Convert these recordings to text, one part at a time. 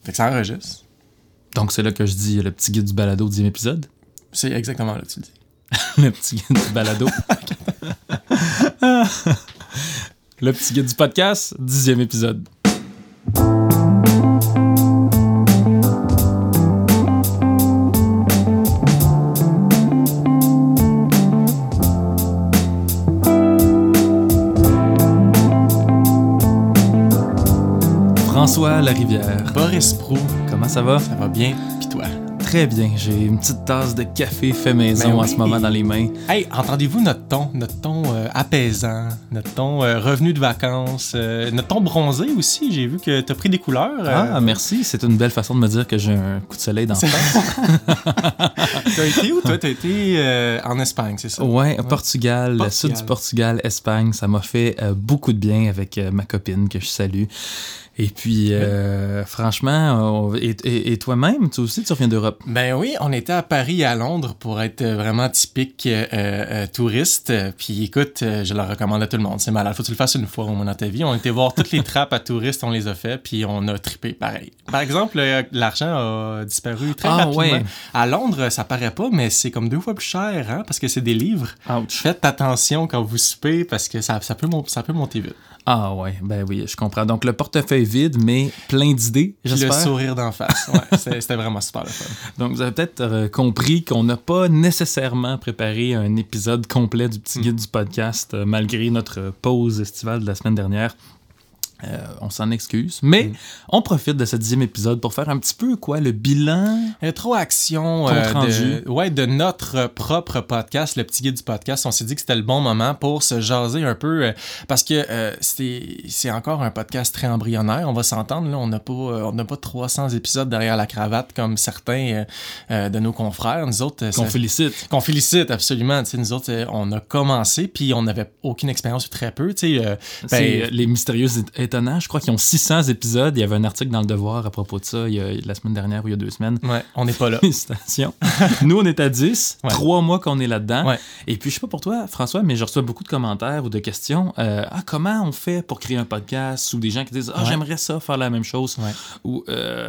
Fait que ça enregistre. Donc, c'est là que je dis le petit guide du balado, 10e épisode. C'est exactement là que tu le dis. Le petit guide du balado. Le petit guide du podcast, 10e épisode. François Larivière. Boris Proulx. Comment ça va? Ça va bien, pis toi? Très bien. J'ai une petite tasse de café fait maison en ce moment dans les mains. Hey, entendez-vous notre ton apaisant, notre ton revenu de vacances, notre ton bronzé aussi? J'ai vu que t'as pris des couleurs. Ah, merci. C'est une belle façon de me dire que j'ai un coup de soleil dans le face. T'as été où, toi? T'as été en Espagne, c'est ça? Ouais, Portugal, le sud du Portugal, Espagne. Ça m'a fait beaucoup de bien avec ma copine que je salue. Et puis, franchement, et toi-même, toi aussi, tu reviens d'Europe? Ben oui, on était à Paris et à Londres pour être vraiment typique touriste. Puis écoute, je le recommande à tout le monde. C'est malade. Faut que tu le fasses une fois au moins dans ta vie. On était voir toutes les trappes à touristes, on les a fait, puis on a trippé pareil. Par exemple, l'argent a disparu très rapidement. Ouais. À Londres, ça paraît pas, mais c'est comme 2 fois plus cher, hein, parce que c'est des livres. Ouch. Faites attention quand vous soupez, parce que ça peut monter vite. Ah ouais, ben oui, je comprends. Donc le portefeuille vide, mais plein d'idées, j'espère. Le sourire d'en face, ouais, c'était vraiment super le fun. Donc vous avez peut-être compris qu'on n'a pas nécessairement préparé un épisode complet du petit guide du podcast, malgré notre pause estivale de la semaine dernière. On s'en excuse, mais on profite de ce 10e épisode pour faire un petit peu le bilan. Rétroaction de notre propre podcast, le petit guide du podcast. On s'est dit que c'était le bon moment pour se jaser un peu parce que c'est encore un podcast très embryonnaire. On va s'entendre, là, on n'a pas 300 épisodes derrière la cravate comme certains de nos confrères. Nous autres, qu'on félicite absolument. T'sais, nous autres, on a commencé puis on n'avait aucune expérience ou très peu. C'est les mystérieuses étonnant. Je crois qu'ils ont 600 épisodes. Il y avait un article dans Le Devoir à propos de ça la semaine dernière ou il y a 2 semaines. Ouais, on n'est pas là. Félicitations. Nous, on est à 10. Ouais. 3 mois qu'on est là-dedans. Ouais. Et puis, je sais pas pour toi, François, mais je reçois beaucoup de commentaires ou de questions. Comment on fait pour créer un podcast? Ou des gens qui disent j'aimerais ça, faire la même chose. Ouais. Ou,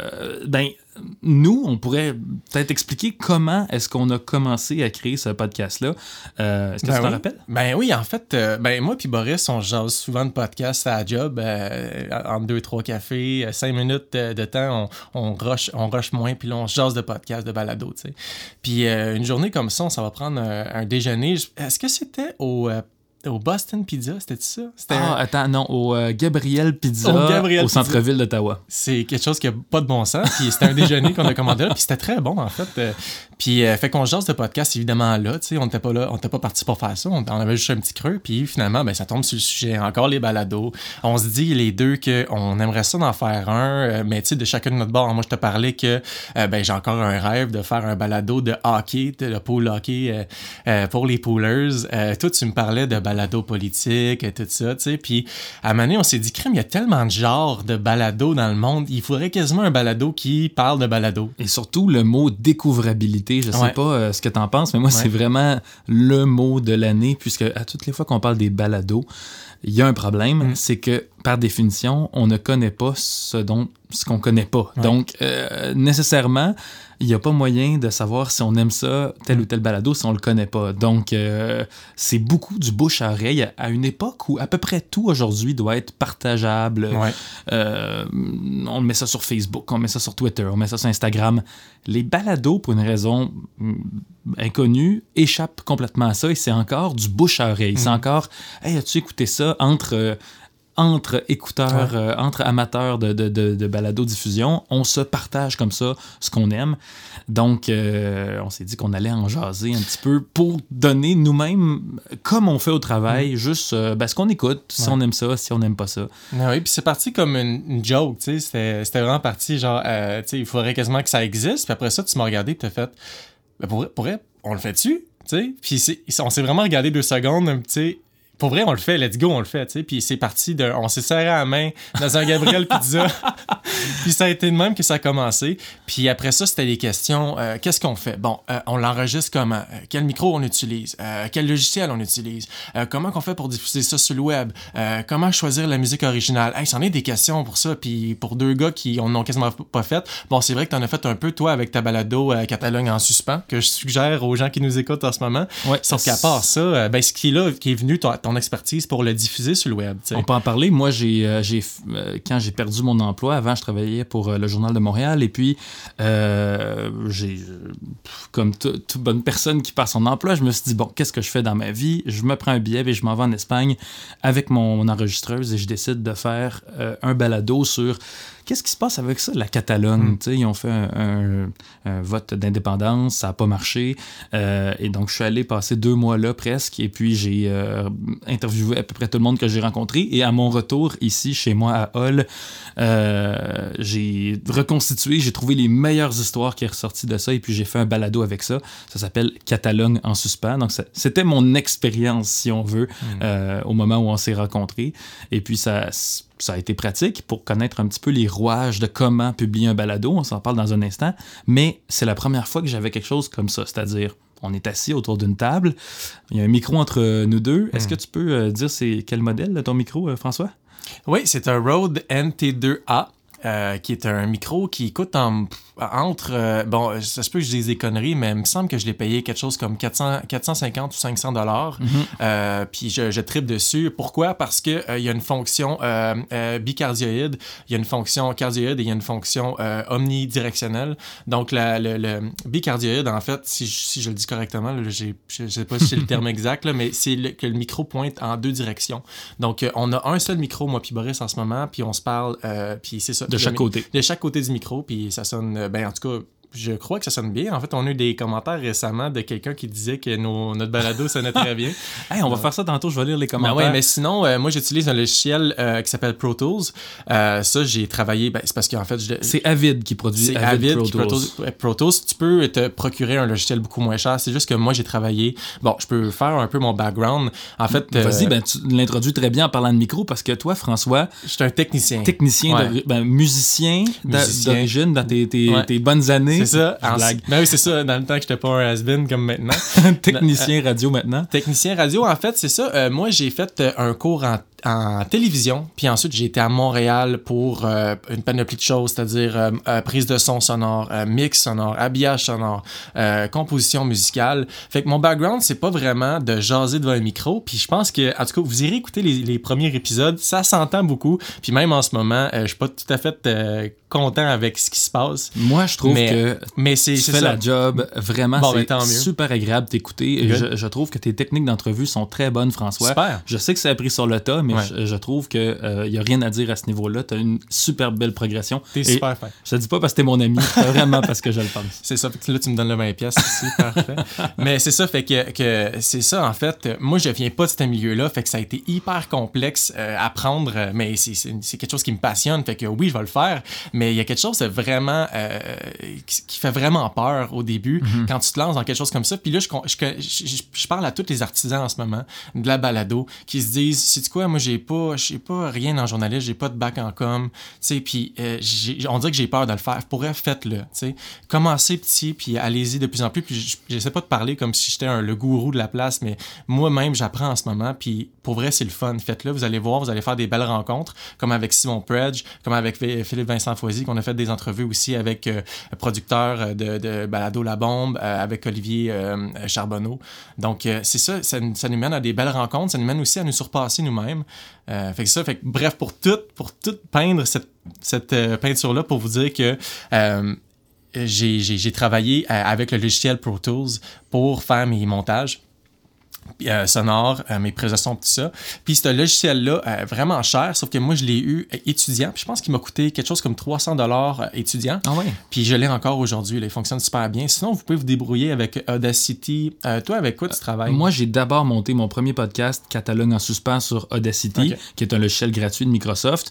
nous, on pourrait peut-être expliquer comment est-ce qu'on a commencé à créer ce podcast-là. Est-ce que tu t'en rappelles? Ben oui, en fait, moi puis Boris, on jase souvent de podcasts à la job, entre 2-3 cafés, 5 minutes de temps, on rush moins, puis là, on jase de podcasts, de balado, tu sais. Puis une journée comme ça, on s'en va prendre un déjeuner. Est-ce que c'était au Boston Pizza, c'était ça? Au Gabriel Pizza, au centre-ville d'Ottawa. C'est quelque chose qui n'a pas de bon sens. Puis c'était un déjeuner qu'on a commandé là, puis c'était très bon, en fait. Puis fait qu'on jase de podcast, évidemment, là, tu sais, on n'était pas là, on n'était pas parti pour faire ça, on avait juste un petit creux, puis finalement, ça tombe sur le sujet, encore les balados. On se dit, les deux, qu'on aimerait ça d'en faire un, mais tu sais, de chacun de notre bord. Moi, je te parlais que j'ai encore un rêve de faire un balado de hockey, de pool hockey pour les poolers. Toi, tu me parlais de balado politique et tout ça, tu sais, puis à un moment donné, on s'est dit, crème, il y a tellement de genres de balado dans le monde, il faudrait quasiment un balado qui parle de balado. Et surtout, le mot découvrabilité, je sais pas ce que t'en penses, mais moi, c'est vraiment le mot de l'année, puisque à toutes les fois qu'on parle des balados, il y a un problème, c'est que, par définition, on ne connaît pas ce qu'on connaît pas. Ouais. Donc, nécessairement, il n'y a pas moyen de savoir si on aime ça, tel ou tel balado, si on le connaît pas. Donc, c'est beaucoup du bouche à oreille à une époque où à peu près tout aujourd'hui doit être partageable. Ouais. On met ça sur Facebook, on met ça sur Twitter, on met ça sur Instagram. Les balados, pour une raison inconnue, échappent complètement à ça et c'est encore du bouche à oreille. C'est encore, hey, as-tu écouté ça entre écouteurs, entre amateurs de balado-diffusion, on se partage comme ça ce qu'on aime. Donc, on s'est dit qu'on allait en jaser un petit peu pour donner nous-mêmes, comme on fait au travail, juste ce qu'on écoute, si on aime ça, si on n'aime pas ça. Oui, puis c'est parti comme une joke, tu sais, c'était vraiment parti genre, tu sais, il faudrait quasiment que ça existe, puis après ça, tu m'as regardé et t'as fait, pour vrai, on le fait-tu? Tu sais, puis on s'est vraiment regardé 2 secondes, tu sais, pour vrai, on le fait, let's go, on le fait, tu sais. Puis c'est parti on s'est serré à la main dans un Gabriel Pizza. Puis ça a été de même que ça a commencé. Puis après ça, c'était des questions. Qu'est-ce qu'on fait? Bon, on l'enregistre comment? Quel micro on utilise? Quel logiciel on utilise? Comment qu'on fait pour diffuser ça sur le web? Comment choisir la musique originale? Hey, c'en est des questions pour ça. Puis pour deux gars qui en ont quasiment pas fait, bon, c'est vrai que t'en as fait un peu, toi, avec ta balado Catalogne en suspens, que je suggère aux gens qui nous écoutent en ce moment. Ouais, sauf qu'à part ça, ce qui est venu ton expertise pour le diffuser sur le web. T'sais. On peut en parler. Moi, quand j'ai perdu mon emploi, avant, je travaillais pour le Journal de Montréal, et puis comme toute bonne personne qui perd son emploi, je me suis dit, bon, qu'est-ce que je fais dans ma vie? Je me prends un billet et je m'en vais en Espagne avec mon enregistreuse et je décide de faire un balado sur qu'est-ce qui se passe avec ça, la Catalogne? Ils ont fait un vote d'indépendance, ça n'a pas marché. Et donc, je suis allé passer 2 mois là presque. Et puis, j'ai interviewé à peu près tout le monde que j'ai rencontré. Et à mon retour ici, chez moi à Hull, j'ai reconstitué, j'ai trouvé les meilleures histoires qui sont ressorties de ça. Et puis, j'ai fait un balado avec ça. Ça s'appelle Catalogne en suspens. Donc, c'était mon expérience, si on veut, au moment où on s'est rencontrés. Et puis, ça a été pratique pour connaître un petit peu les rouages de comment publier un balado. On s'en parle dans un instant. Mais c'est la première fois que j'avais quelque chose comme ça. C'est-à-dire, on est assis autour d'une table. Il y a un micro entre nous deux. Est-ce que tu peux dire c'est quel modèle, ton micro, François? Oui, c'est un Rode NT2A. Qui est un micro qui coûte entre... bon, ça se peut que je dise des conneries, mais il me semble que je l'ai payé quelque chose comme 450 ou 500 $. Puis je tripe dessus. Pourquoi? Parce que il y a une fonction bicardioïde, il y a une fonction cardioïde et il y a une fonction omnidirectionnelle. Donc, le bicardioïde, en fait, si je le dis correctement, là, je ne sais pas si c'est le terme exact, là, mais c'est que le micro pointe en 2 directions. Donc, on a un seul micro, moi puis Boris, en ce moment, puis on se parle, puis c'est ça. De chaque côté. De chaque côté du micro, puis ça sonne... en tout cas, je crois que ça sonne bien. En fait, on a eu des commentaires récemment de quelqu'un qui disait que notre balado sonnait très bien. Hey, on va faire ça tantôt, je vais lire les commentaires. Mais sinon, moi, j'utilise un logiciel qui s'appelle Pro Tools. Ça, j'ai travaillé... c'est parce qu'en fait... C'est Avid qui produit. C'est Avid qui produit Pro Tools. Tu peux te procurer un logiciel beaucoup moins cher. C'est juste que moi, j'ai travaillé... Bon, je peux faire un peu mon background. En fait... Vas-y, tu l'introduis très bien en parlant de micro parce que toi, François... Je suis un technicien. Musicien d'origine dans tes bonnes années. C'est ça. Ben oui, c'est ça. Dans le temps que j'étais pas un has-been comme maintenant. Technicien radio maintenant. Technicien radio, en fait, c'est ça. Moi, j'ai fait un cours en télévision, puis ensuite j'ai été à Montréal pour une panoplie de choses, c'est-à-dire prise de son sonore, mix sonore, habillage sonore, composition musicale. Fait que mon background, c'est pas vraiment de jaser devant un micro, puis je pense que, en tout cas, vous irez écouter les premiers épisodes, ça s'entend beaucoup, puis même en ce moment, je suis pas tout à fait content avec ce qui se passe. Moi, je trouve que tu fais la job, vraiment, c'est super agréable d'écouter. Je trouve que tes techniques d'entrevue sont très bonnes, François. Super. Je sais que ça a pris sur le tas, mais je trouve qu'il n'y a rien à dire à ce niveau-là. Tu as une super belle progression. T'es super fin. Je te dis pas parce que t'es mon ami, vraiment parce que je le pense. C'est ça, là tu me donnes le 20$, c'est parfait. Mais c'est ça, fait que c'est ça, en fait. Moi, je viens pas de ce milieu-là, fait que ça a été hyper complexe à apprendre, mais c'est quelque chose qui me passionne, fait que oui, je vais le faire, mais il y a quelque chose de vraiment qui fait vraiment peur au début quand tu te lances dans quelque chose comme ça. Puis là, je parle à tous les artisans en ce moment de la balado qui se disent, sais-tu quoi, moi j'ai pas rien en journalisme, j'ai pas de bac en com, tu sais, puis on dirait que j'ai peur de le faire. Faites-le, tu sais. Commencez petit, puis allez-y de plus en plus. Puis j'essaie pas de parler comme si j'étais le gourou de la place, mais moi-même, j'apprends en ce moment, puis pour vrai, c'est le fun. Faites-le, vous allez voir, vous allez faire des belles rencontres, comme avec Simon Predge, comme avec Philippe Vincent Foisy, qu'on a fait des entrevues aussi avec producteurs de Balado La Bombe, avec Olivier Charbonneau. Donc, c'est ça nous mène à des belles rencontres, ça nous mène aussi à nous surpasser nous-mêmes. Bref, pour tout peindre cette peinture-là, pour vous dire que j'ai travaillé avec le logiciel Pro Tools pour faire mes montages sonores, mes prises de son, tout ça. Puis ce logiciel-là, vraiment cher, sauf que moi, je l'ai eu étudiant. Puis je pense qu'il m'a coûté quelque chose comme 300$ étudiant. Ah ouais. Puis je l'ai encore aujourd'hui. Là, il fonctionne super bien. Sinon, vous pouvez vous débrouiller avec Audacity. Toi, avec quoi tu travailles? Moi, j'ai d'abord monté mon premier podcast, Catalogne en suspens, sur Audacity, qui est un logiciel gratuit de Microsoft,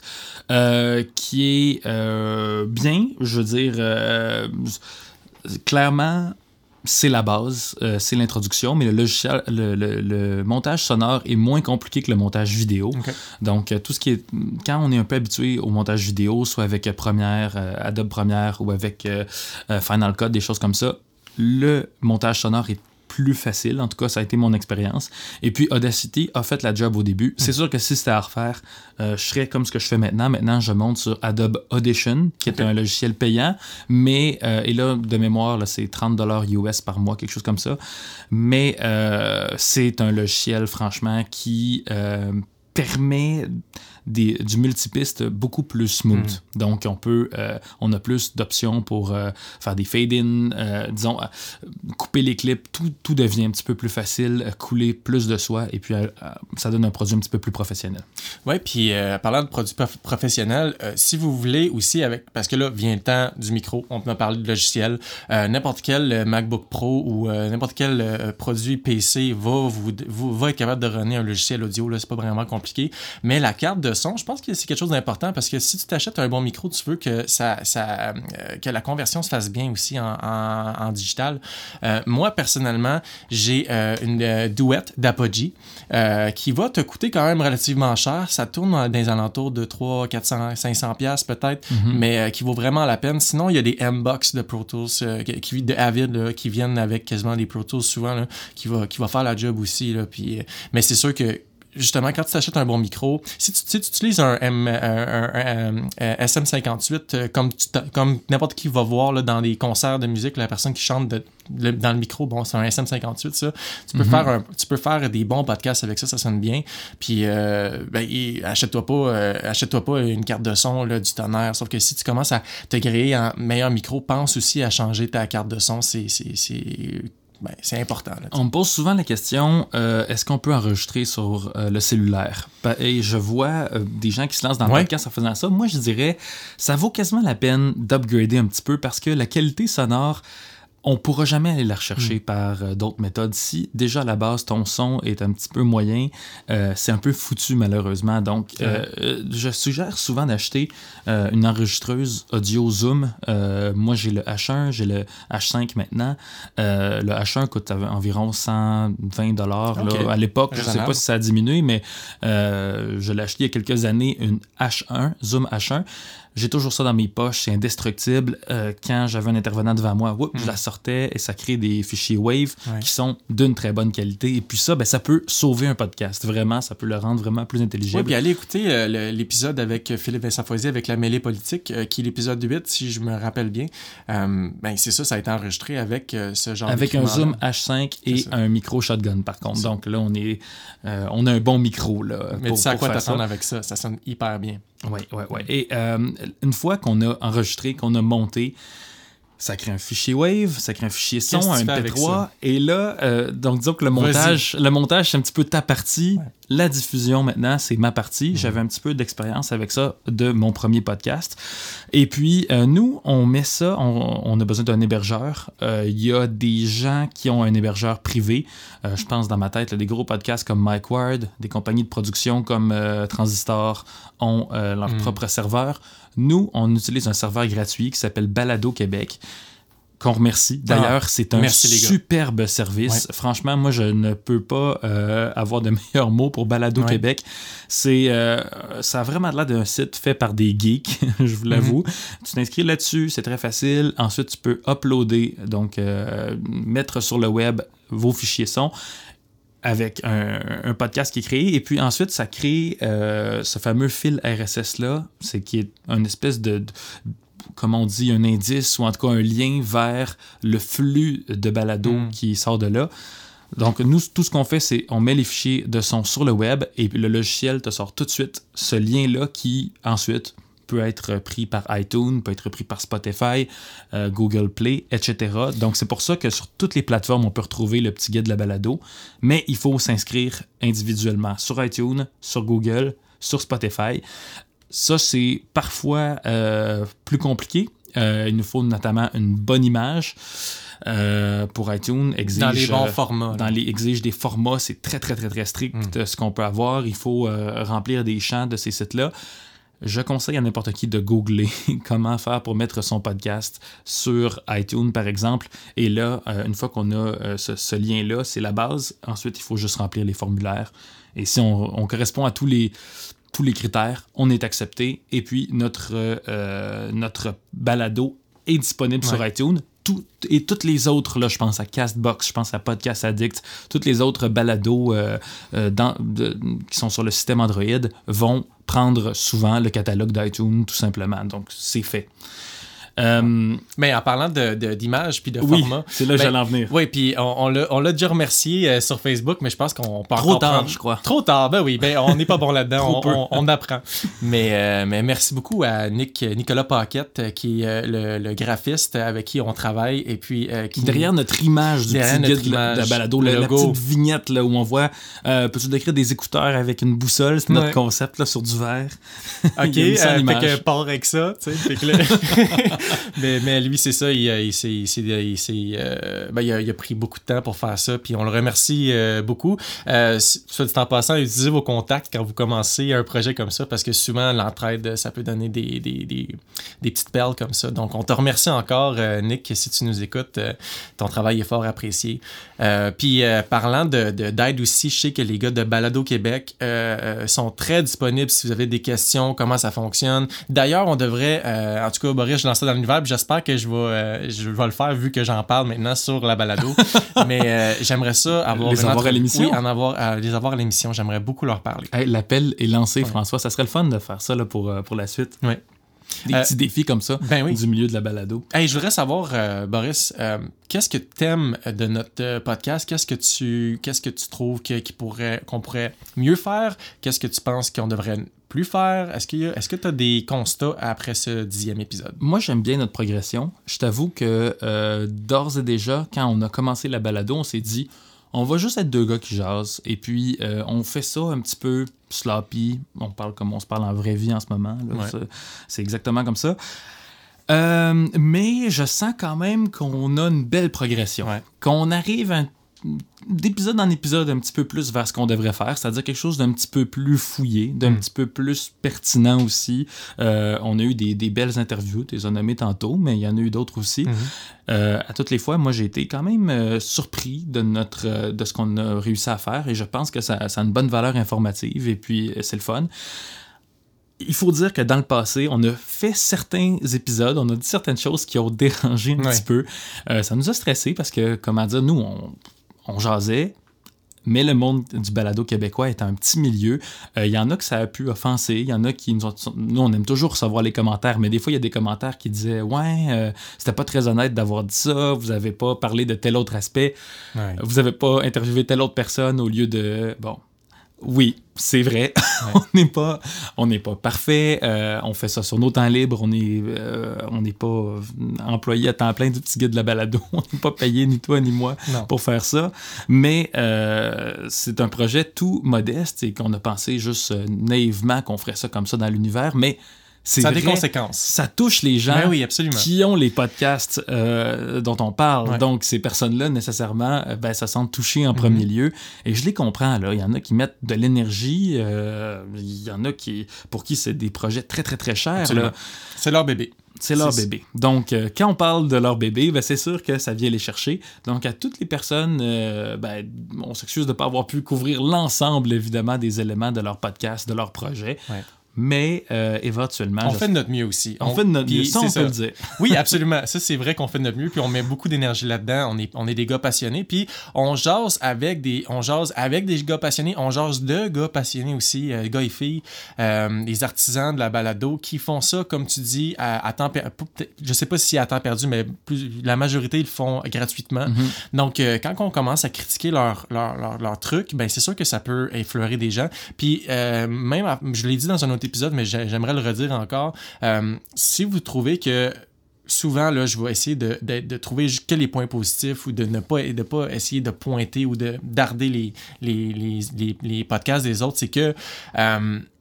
qui est bien, je veux dire, clairement... c'est la base, c'est l'introduction, mais le logiciel, le montage sonore est moins compliqué que le montage vidéo. Okay. Donc, tout ce qui est... Quand on est un peu habitué au montage vidéo, soit avec Premiere, Adobe Premiere ou avec Final Cut, des choses comme ça, le montage sonore est plus facile. En tout cas, ça a été mon expérience. Et puis, Audacity a fait la job au début. C'est sûr que si c'était à refaire, je ferais comme ce que je fais maintenant. Maintenant, je monte sur Adobe Audition, qui est un logiciel payant. Mais, et là, de mémoire, là, c'est $30 US par mois, quelque chose comme ça. Mais c'est un logiciel, franchement, qui permet du multipiste beaucoup plus smooth. Donc, on a plus d'options pour faire des fade-in, disons, couper les clips. Tout devient un petit peu plus facile, couler plus de soi, et puis ça donne un produit un petit peu plus professionnel. Oui, puis parlant de produits professionnels, si vous voulez aussi, parce que là, vient le temps du micro, on peut parler de logiciel, n'importe quel MacBook Pro ou n'importe quel produit PC va être capable de runner un logiciel audio, là, c'est pas vraiment compliqué, mais la carte de son, je pense que c'est quelque chose d'important parce que si tu t'achètes un bon micro, tu veux que que la conversion se fasse bien aussi en digital. Moi, personnellement, j'ai une Duet d'Apogee qui va te coûter quand même relativement cher. Ça tourne dans les alentours de 300, 400, 500 pièces peut-être, mais qui vaut vraiment la peine. Sinon, il y a des M-Box de Pro Tools de Avid là, qui viennent avec quasiment des Pro Tools souvent, là, qui va faire la job aussi. Là, mais c'est sûr que justement, quand tu t'achètes un bon micro, si tu utilises un SM58 comme n'importe qui va voir là, dans des concerts de musique, la personne qui chante dans le micro, bon, c'est un SM58, ça. Tu peux faire des bons podcasts avec ça sonne bien. Puis, achète-toi pas une carte de son là, du tonnerre. Sauf que si tu commences à te créer un meilleur micro, pense aussi à changer ta carte de son. C'est important. Là, on me pose souvent la question, est-ce qu'on peut enregistrer sur le cellulaire? Et je vois des gens qui se lancent dans le podcast en faisant ça. Moi, je dirais, ça vaut quasiment la peine d'upgrader un petit peu parce que la qualité sonore, on pourra jamais aller la rechercher par d'autres méthodes. Si déjà à la base ton son est un petit peu moyen, c'est un peu foutu malheureusement. Donc, je suggère souvent d'acheter une enregistreuse audio Zoom. Moi, j'ai le H1, j'ai le H5 maintenant. Le H1 coûte environ $120 là. À l'époque. Je sais pas si ça a diminué, mais je l'ai acheté il y a quelques années, une H1, Zoom H1. J'ai toujours ça dans mes poches, c'est indestructible. Quand j'avais un intervenant devant moi, je la sortais et ça crée des fichiers Wave qui sont d'une très bonne qualité. Et puis ça, ça peut sauver un podcast. Vraiment, ça peut le rendre vraiment plus intelligible. Oui, puis allez écouter l'épisode avec Philippe Vincent Foisy avec la mêlée politique, qui est l'épisode 8, si je me rappelle bien. C'est ça a été enregistré avec ce genre avec un Zoom H5 et un micro shotgun, par contre. Donc là, on a un bon micro. Là, mais tu sais à quoi t'attendre avec ça. Ça sonne hyper bien. Oui. Et une fois qu'on a enregistré, qu'on a monté, ça crée un fichier Wave, ça crée un fichier son, un MP3. Et là, donc disons que le montage, c'est un petit peu ta partie. Ouais. La diffusion, maintenant, c'est ma partie. J'avais un petit peu d'expérience avec ça de mon premier podcast. Et puis, nous, on met ça, on a besoin d'un hébergeur. Il y a des gens qui ont un hébergeur privé. Je pense dans ma tête, là, des gros podcasts comme Mike Ward, des compagnies de production comme Transistor ont leur propre serveur. Nous, on utilise un serveur gratuit qui s'appelle Balado Québec, qu'on remercie. D'ailleurs, c'est un superbe service. Ouais. Franchement, moi, je ne peux pas avoir de meilleurs mots pour Balado Québec. Ça a vraiment l'air d'un site fait par des geeks, je vous l'avoue. Tu t'inscris là-dessus, c'est très facile. Ensuite, tu peux uploader, donc mettre sur le web vos fichiers son avec un podcast qui est créé. Et puis ensuite, ça crée ce fameux fil RSS-là, qui est une espèce de comme on dit, un indice ou en tout cas un lien vers le flux de balado qui sort de là. Donc, nous, tout ce qu'on fait, c'est on met les fichiers de son sur le web et le logiciel te sort tout de suite ce lien-là qui, ensuite, peut être pris par iTunes, peut être pris par Spotify, Google Play, etc. Donc, c'est pour ça que sur toutes les plateformes, on peut retrouver le petit guide de la balado, mais il faut s'inscrire individuellement sur iTunes, sur Google, sur Spotify. Ça, c'est parfois plus compliqué. Il nous faut notamment une bonne image. Pour iTunes, dans les bons formats. Exige des formats, c'est très, très, très, très strict ce qu'on peut avoir. Il faut remplir des champs de ces sites-là. je conseille à n'importe qui de googler comment faire pour mettre son podcast sur iTunes, par exemple. Et là, une fois qu'on a ce lien-là, c'est la base. Ensuite, il faut juste remplir les formulaires. Et si on correspond à tous les critères, on est accepté. Et puis, notre balado est disponible sur iTunes. Et toutes les autres, là, je pense à Castbox, je pense à Podcast Addict, toutes les autres balados qui sont sur le système Android vont prendre souvent le catalogue d'iTunes, tout simplement. Donc, c'est fait. Mais en parlant d'images puis de format... c'est là que j'allais en venir. Oui, puis on l'a déjà remercié sur Facebook, mais je pense qu'on peut Trop tard, je crois. Trop tard, ben oui, on n'est pas bon là-dedans, on apprend. Mais merci beaucoup à Nicolas Paquette, qui est le graphiste avec qui on travaille, et puis... derrière notre image du petit guide de la balado, la petite vignette là, où on voit... peux-tu décrire des écouteurs avec une boussole? C'est notre concept là, sur du verre. OK, fait que part avec ça, tu sais, mais lui, c'est ça, il a pris beaucoup de temps pour faire ça, puis on le remercie beaucoup. Soit dit en passant, utilisez vos contacts quand vous commencez un projet comme ça, parce que souvent, l'entraide, ça peut donner des petites perles comme ça. Donc, on te remercie encore, Nick, si tu nous écoutes. Ton travail est fort apprécié. Puis, parlant d'aide aussi, je sais que les gars de Balado Québec sont très disponibles si vous avez des questions, comment ça fonctionne. D'ailleurs, on devrait, en tout cas, Boris, je lance ça dans l'univers, puis j'espère que je vais le faire vu que j'en parle maintenant sur la balado. Mais j'aimerais ça avoir les avoir à l'émission. Oui, les avoir à l'émission. J'aimerais beaucoup leur parler. Hey, l'appel est lancé, François. Ça serait le fun de faire ça là, pour la suite. Oui. Des petits défis comme ça du milieu de la balado. Hey, je voudrais savoir, Boris, qu'est-ce que tu aimes de notre podcast? Qu'est-ce que tu trouves qu'on pourrait mieux faire? Qu'est-ce que tu penses qu'on devrait plus faire? Est-ce que tu as des constats après ce 10e épisode? Moi, j'aime bien notre progression. Je t'avoue que d'ores et déjà, quand on a commencé la balado, on s'est dit, on va juste être deux gars qui jasent. Et puis, on fait ça un petit peu sloppy. On parle comme on se parle en vraie vie en ce moment. Là. Ouais. C'est exactement comme ça. Mais je sens quand même qu'on a une belle progression. Ouais. Qu'on arrive d'épisode en épisode un petit peu plus vers ce qu'on devrait faire, c'est-à-dire quelque chose d'un petit peu plus fouillé, d'un petit peu plus pertinent aussi. On a eu des belles interviews, tu les as nommées tantôt, mais il y en a eu d'autres aussi. À toutes les fois, moi, j'ai été quand même surpris de ce qu'on a réussi à faire, et je pense que ça a une bonne valeur informative, et puis c'est le fun. Il faut dire que dans le passé, on a fait certains épisodes, on a dit certaines choses qui ont dérangé un petit peu. Ça nous a stressé parce que, comment dire, nous, on jasait, mais le monde du balado québécois est un petit milieu. Il y en a que ça a pu offenser, il y en a qui nous on aime toujours recevoir les commentaires, mais des fois, il y a des commentaires qui disaient « Ouais, c'était pas très honnête d'avoir dit ça, vous avez pas parlé de tel autre aspect, vous avez pas interviewé telle autre personne au lieu de... » Bon, oui, c'est vrai. On n'est pas parfait. On fait ça sur nos temps libres. On n'est pas employé à temps plein du petit gars de la balado. On n'est pas payé, ni toi ni moi, pour faire ça. Mais c'est un projet tout modeste et qu'on a pensé juste naïvement qu'on ferait ça comme ça dans l'univers. Mais ça a des conséquences. Ça touche les gens qui ont les podcasts dont on parle. Ouais. Donc, ces personnes-là, nécessairement, se sentent touchées en premier lieu. Et je les comprends, là. Il y en a qui mettent de l'énergie. Il y en a pour qui c'est des projets très, très, très chers. Là. C'est leur bébé. C'est leur bébé. Donc, quand on parle de leur bébé, c'est sûr que ça vient les chercher. Donc, à toutes les personnes, on s'excuse de ne pas avoir pu couvrir l'ensemble, évidemment, des éléments de leur podcast, de leur projet. Ouais. Mais éventuellement... On fait de notre mieux aussi. On fait de notre mieux, ça, on peut le dire. Oui, absolument. Ça, c'est vrai qu'on fait de notre mieux, puis on met beaucoup d'énergie là-dedans. On est des gars passionnés, puis on jase avec des gars passionnés, on jase de gars passionnés aussi, gars et filles, les artisans de la balado qui font ça, comme tu dis, à temps perdu. Je sais pas si à temps perdu, mais la majorité, ils le font gratuitement. Donc, quand on commence à critiquer leur truc, c'est sûr que ça peut effleurer des gens. Puis, même, je l'ai dit dans un autre épisode, mais j'aimerais le redire encore. Si vous trouvez que souvent, là, je vais essayer de trouver que les points positifs ou de ne pas essayer de pointer ou de darder les podcasts des autres, c'est que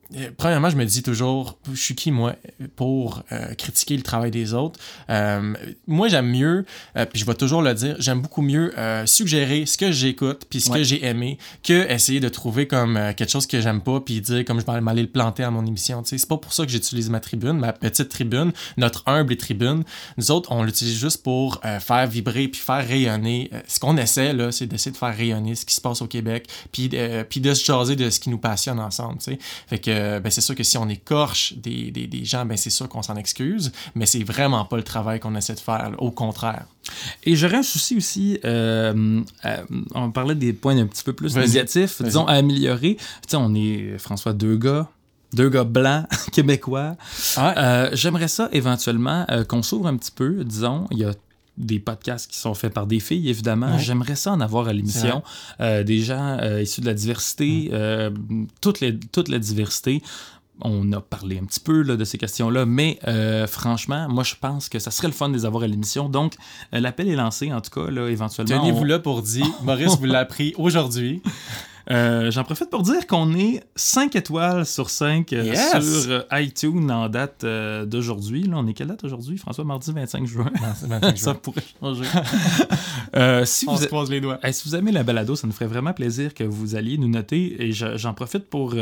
premièrement, je me dis toujours, je suis qui, moi, pour critiquer le travail des autres? Moi, j'aime mieux, puis je vais toujours le dire, j'aime beaucoup mieux suggérer ce que j'écoute puis ce que j'ai aimé que essayer de trouver comme quelque chose que j'aime pas puis dire comme je vais aller le planter à mon émission. C'est pas pour ça que j'utilise ma tribune, ma petite tribune, notre humble tribune. Nous autres, on l'utilise juste pour faire vibrer puis faire rayonner. Ce qu'on essaie, là, c'est d'essayer de faire rayonner ce qui se passe au Québec puis de se jaser de ce qui nous passionne ensemble. T'sais. Fait que c'est sûr que si on écorche des gens, c'est sûr qu'on s'en excuse, mais c'est vraiment pas le travail qu'on essaie de faire, là, au contraire. Et j'aurais un souci aussi, on parlait des points un petit peu plus négatifs, disons, à améliorer. T'sais, on est, François, deux gars blancs, québécois. J'aimerais ça, éventuellement, qu'on s'ouvre un petit peu, disons, il y a des podcasts qui sont faits par des filles, évidemment. J'aimerais ça en avoir à l'émission. Des gens issus de la diversité, toute la diversité. On a parlé un petit peu là, de ces questions-là, mais franchement, moi, je pense que ça serait le fun de les avoir à l'émission. Donc, l'appel est lancé, en tout cas, là, éventuellement. Tenez-vous là pour dire, Maurice vous l'a appris aujourd'hui. J'en profite pour dire qu'on est 5 étoiles sur 5 sur iTunes en date d'aujourd'hui. Là, on est quelle date aujourd'hui, François? Mardi 25 juin. Non, 25 juin. Ça pourrait changer. On se croise les doigts. Si vous aimez la balado, ça nous ferait vraiment plaisir que vous alliez nous noter. Et j'en profite pour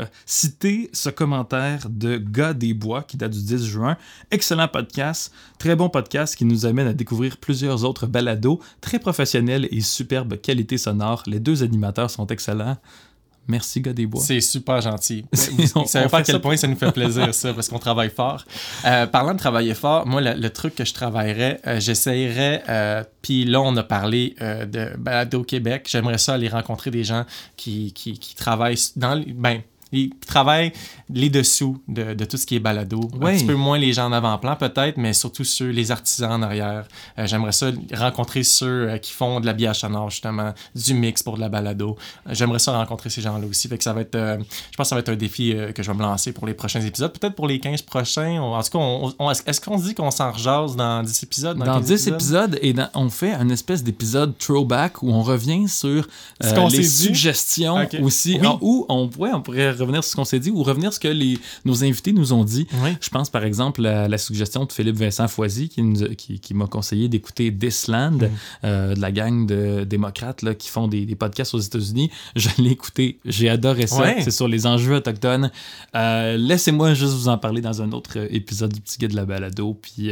citer ce commentaire de Gars des Bois qui date du 10 juin. Excellent podcast. Très bon podcast qui nous amène à découvrir plusieurs autres balados très professionnels et superbe qualité sonore. Les deux animateurs sont excellents. Merci, Gars des Bois. C'est super gentil. Vous savez pas à quel point ça nous fait plaisir, ça, parce qu'on travaille fort. Parlant de travailler fort, moi, le truc que je travaillerais, j'essayerais, puis là, on a parlé de Balado Québec. J'aimerais ça aller rencontrer des gens qui travaillent dans... Ils travaillent les dessous de tout ce qui est balado. Un petit peu moins les gens en avant-plan peut-être, mais surtout les artisans en arrière. J'aimerais ça rencontrer ceux qui font de l'habillage sonore, justement, du mix pour de la balado. J'aimerais ça rencontrer ces gens-là aussi. Fait que ça va être, je pense que ça va être un défi que je vais me lancer pour les prochains épisodes. Peut-être pour les 15 prochains. En tout cas, est-ce qu'on se dit qu'on s'en rejase dans 10 épisodes? Dans 10 épisodes, et on fait un espèce d'épisode throwback où on revient sur les suggestions aussi. Oui. Où on pourrait revenir sur ce qu'on s'est dit ou revenir sur ce que nos invités nous ont dit. Oui. Je pense par exemple à la suggestion de Philippe Vincent Foisy qui m'a conseillé d'écouter Disland, de la gang de démocrates là, qui font des podcasts aux États-Unis. Je l'ai écouté, j'ai adoré ça. Ouais. C'est sur les enjeux autochtones. Laissez-moi juste vous en parler dans un autre épisode du Petit Guide de la balado. Puis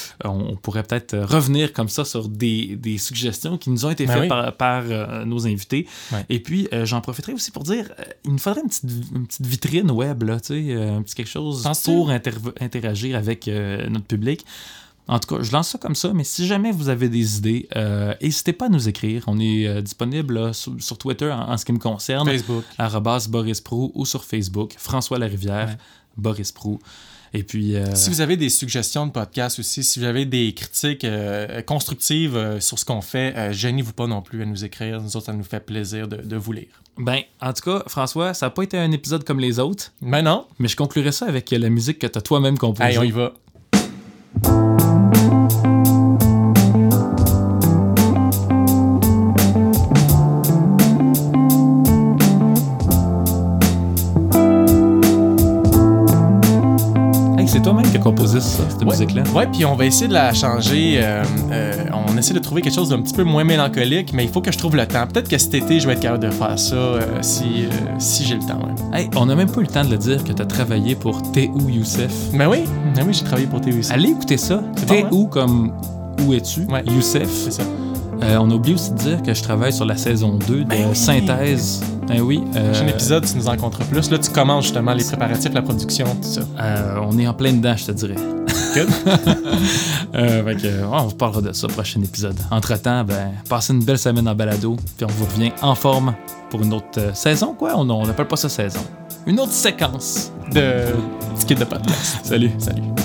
on pourrait peut-être revenir comme ça sur des suggestions qui nous ont été faites par nos invités. Ouais. Et puis j'en profiterai aussi pour dire il nous faudrait une petite vitrine web, là, tu sais, un petit quelque chose pour interagir avec notre public. En tout cas, je lance ça comme ça, mais si jamais vous avez des idées, n'hésitez pas à nous écrire. On est disponible là, sur Twitter en ce qui me concerne. Facebook. @BorisProu ou sur Facebook. François Larivière, Boris Prou. Et puis, si vous avez des suggestions de podcasts aussi, si vous avez des critiques constructives sur ce qu'on fait, gênez-vous pas non plus à nous écrire. Nous autres, ça nous fait plaisir de vous lire. Ben, en tout cas, François, ça n'a pas été un épisode comme les autres. Ben non. Mais je conclurai ça avec la musique que tu as toi-même composée. Allez, on y va. C'est toi-même qui as composé cette musique-là. Oui, puis on va essayer de la changer. On essaie de trouver quelque chose d'un petit peu moins mélancolique, mais il faut que je trouve le temps. Peut-être que cet été, je vais être capable de faire ça si j'ai le temps. Ouais. Hey, on n'a même pas eu le temps de le dire que tu as travaillé pour Théo Youssef. Ben oui, j'ai travaillé pour Théo Youssef. Allez écouter ça. Théo comme Où es-tu? Youssef. C'est ça. On a oublié aussi de dire que je travaille sur la saison 2 de Synthèse. Ben oui. Prochain épisode, tu nous en compteras plus. Là, tu commences justement les préparatifs, la production, tout ça. On est en plein dedans, je te dirais. Good. On vous parlera de ça, prochain épisode. Entre-temps, passez une belle semaine en balado, puis on vous revient en forme pour une autre saison, quoi. On n'appelle pas ça saison. Une autre séquence de Petit Guide de podcast. Salut.